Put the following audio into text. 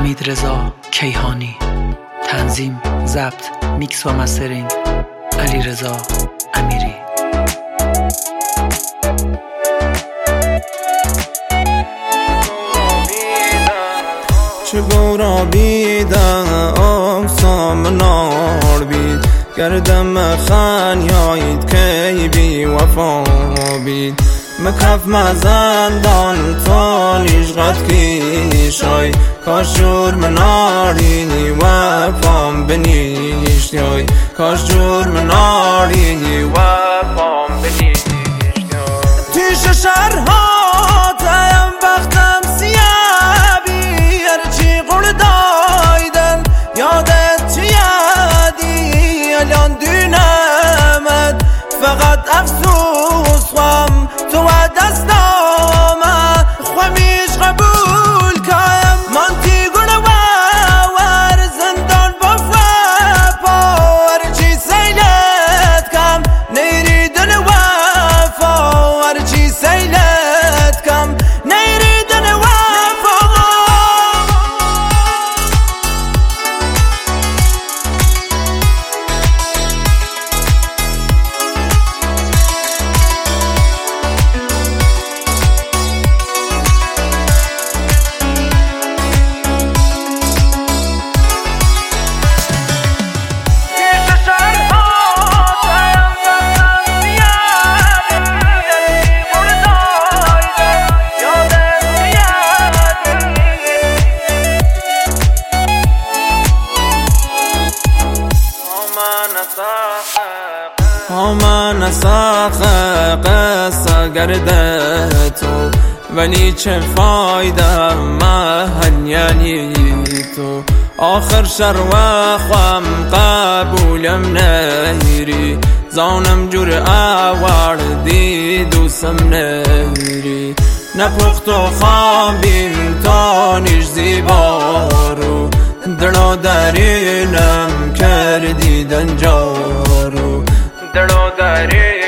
حمیدرضا کیهانی. تنظیم، ضبط، میکس و مسترینگ علیرضا امیری. چه گورا بیدن آقسام نار بید گردم خانیایید که بی وفا بید مکف مزندان تا نیشغت کیشای کاش جرم ناری وفام بنیشتیای کاش جرم ناری وفام بنیشتیای تیش شرها تایم وقتم سیابی هرچی قول دایدن یادت چی یادی الان دینمد فقط افسوس خوام تو دست نامه خوامیش قبول کم من تیگونه ور زندان با فپا هرچی سیلت کم نیری دل وفا هرچی سیلت کم نیری دل وفا من ساخ قصه گرده تو ولی چه فایده مهنیانی تو آخر شر و خوام قبولم نهیری زانم جور آوردی دوستم نهیری نپخت و خوابیم تا نیش زیبارو دلو درینم کردی دنجارو دلو داری